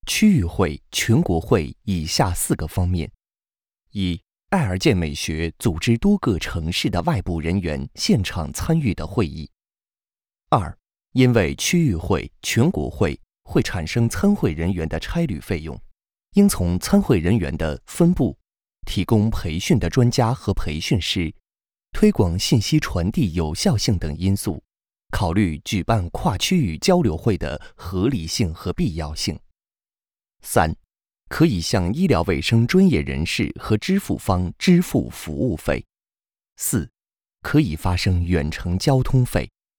区域会、全国会以下4个方面：一、爱尔健美学组织多个城市的外部人员现场参与的会议；二、因为区域会、全国会会产生参会人员的差旅费用，应从参会人员的分布、提供培训的专家和培训师、推广信息传递有效性等因素，考虑举办跨区域交流会的合理性和必要性。三、可以向医疗卫生专业人士和支付方支付服务费。四、可以发生远程交通费。